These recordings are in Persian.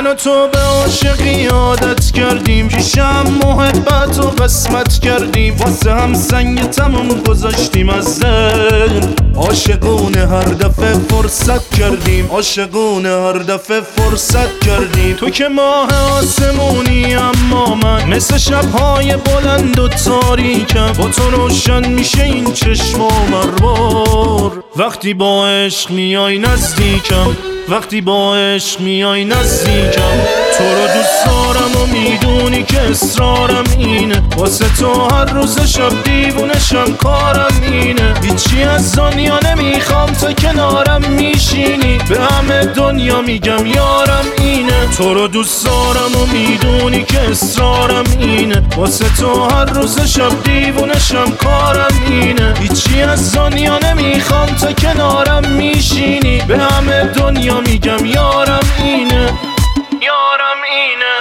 من و تو به عاشقی عادت کردیم، پیشم محبت و قسمت کردیم، واسه هم سنگ تموم گذاشتیم از دل. عاشقونه هر دفعه فرصت کردیم، عاشقونه هر دفعه فرصت کردیم. تو که ماه آسمونی اما من مثل شبهای بلند و تاریکم، با تو روشن میشه این چشم و مربار. وقتی با عشق میای نزدیکم، وقتی با عشق میای نزدیکم. تو رو دوست دارم و میدونی که اصرارم اینه، واسه تو هر روز شب دیوونشم کارم اینه. هیچی از دنیا نمیخوام تا کنارم میشینی، به همه دنیا میگم یارم اینه. تو رو دوست دارم و میدونی که اصرارم اینه، واسه تو هر روز شب دیوونشم کارم اینه. هیچی از دنیا نمیخوام تا کنارم میشینی، به همه دنیا میگم یارم اینه، یارم اینه.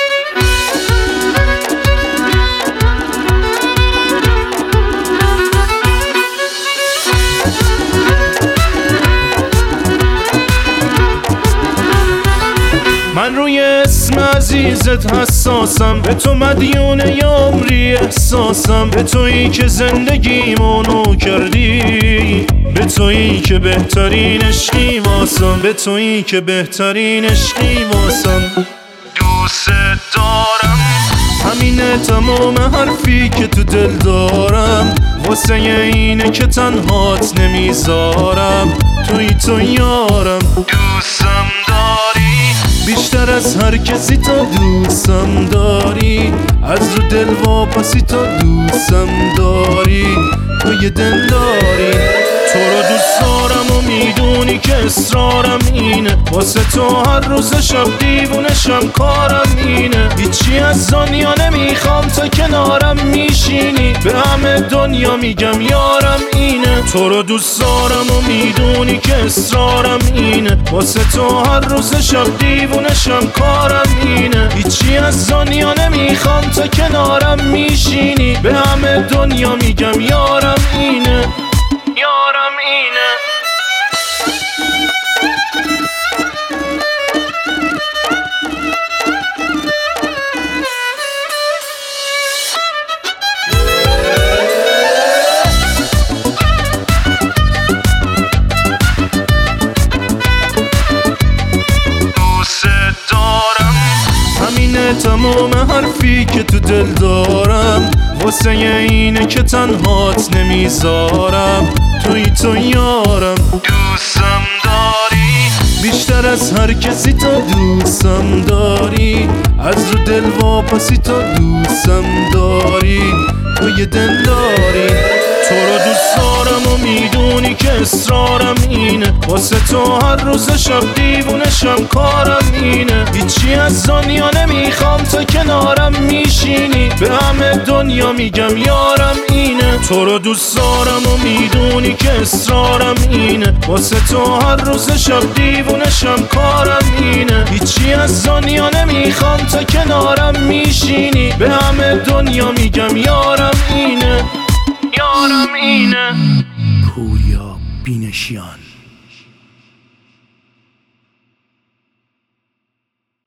من روی اسم عزیزت حساسم، به تو مدیون یه عمری احساسم. به تویی که زندگیمو نو کردی، به تویی که بهترین عشقی واسم، به تویی که بهترین عشقی واسم. دوست دارم، همینه تمام حرفی که تو دل دارم، واسه اینه که تنهات نمیذارم. تو یارم، دوستم داری بیشتر از هر کسی، تا دوستم داری. از رو دل واپسی تا دوستم داری، تو یه دل داری. تو رو دوست دارم و میدونی که اصرارم اینه، واسه تو هر روز شب دیوونشم کارم اینه. هیچی از دنیا نمیخوام تا کنارم میشینی، به همه دنیا میگم یارم اینه. تو رو دوست دارم و میدونی که اصرارم اینه، واسه تو هر روز شب دیوونشم کارم اینه. هیچی از دنیا نمیخوام تا کنارم میشینی، به همه دنیا میگم یارم اینه، یارم اینه. دوست دارم، همینه تمام حرفی که تو دل دارم، واسه اینه که تنهات نمیذارم. تو یارم، دوستم داری بیشتر از هر کسی، تا دوستم داری. از رو دل واپسی تا دوستم داری، تو یه دل داری. تو رو دوست دارم و میدونی که اصرارم اینه، واسه تو هر روز شب دیوونشم کارم اینه. هیچی از دنیا نمیخوام تا کنارم میشینی، به همه دنیا میگم یارم اینه. تو رو دوست دارم و میدونی که اصرارم اینه، واسه تو هر روز شب دیوونشم کارم اینه. هیچی از دنیا نمیخوام تا کنارم میشینی، به همه دنیا میگم یارم اینه، یارم اینه. پوریا بینشیان.